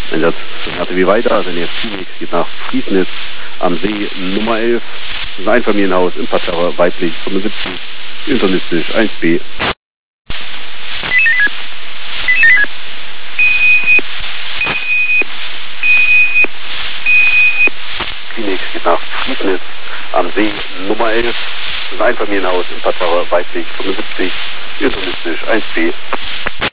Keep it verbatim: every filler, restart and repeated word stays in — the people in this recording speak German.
Einsatz R T W weiter, also der Phoenix geht nach Friesnitz am See Nummer elf. Das ist ein Einfamilienhaus im Parterre, weiblich fünfundsiebzig, internistisch eins B. Phoenix geht nach Friesnitz am See Nummer elf. Das ist ein Einfamilienhaus im Parterre, weiblich fünfundsiebzig, internistisch eins B.